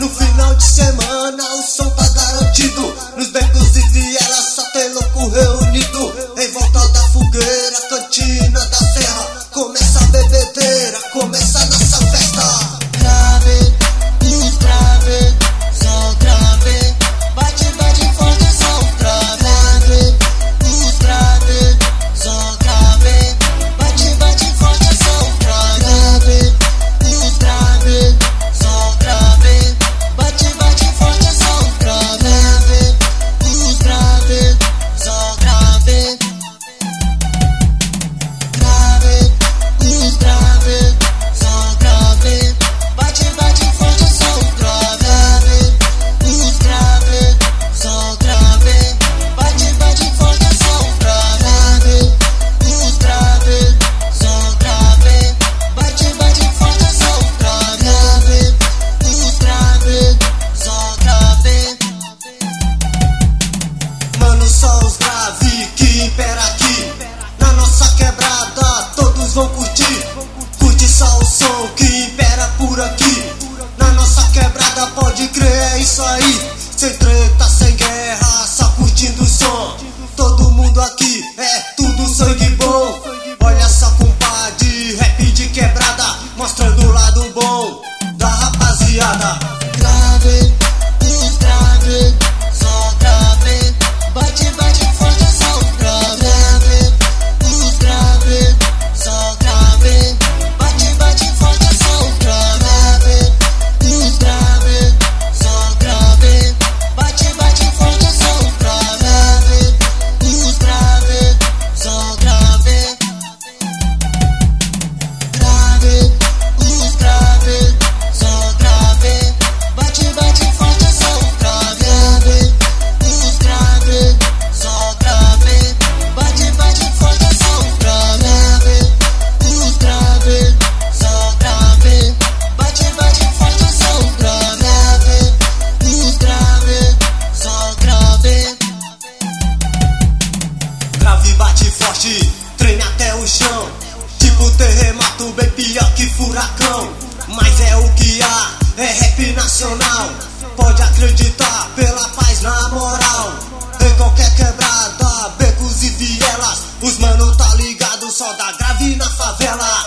No final de semana o som tá garantido. Nos becos e vielas só tem louco reunido. Em volta da fogueira, cantina da serra, começa a bebedeira, começa a nossa festa. Grave, luz grave, sol grave, bate, bate forte, sol grave, luz grave, sol grave, bate, bate forte, sol grave, luz grave, sol grave, bate, bate forte, sol grave, luz grave, sol grave, grave, luz grave, sol grave, bate, bate forte, sol grave, luz grave, sol grave, bate, bate forte, sol grave, luz grave, sol grave, bate, bate forte, sol grave, luz grave, sol grave. Mano, só os grave que impera aqui. Na nossa quebrada todos vão curtir. Curte só o som que impera por aqui. Na nossa quebrada pode crer, é isso aí. Sem treta, sem guerra, só curtindo o som. Todo mundo aqui é tudo sangue bom. Olha só, compadre, rap de quebrada, mostrando o lado bom da rapaziada. Grave, luz grave, sol grave, bate, bate forte, sol grave, luz grave, sol grave, bate, bate forte, sol grave, luz grave, sol grave, bate, bate forte, sol grave, luz grave, sol grave, grave, luz grave, sol grave, bate, bate forte, sol grave, luz grave, sol grave, bate, bate forte, sol grave, luz grave, sol grave, bate, bate forte, sol grave, luz grave, sol grave. Grave bate forte, treme até o chão. Tipo terremoto, bem pior que furacão. Mas é o que há, é rap nacional. Pode acreditar, pela paz na moral. Em qualquer quebrada, becos e vielas, os mano tá ligado, só dá grave na favela.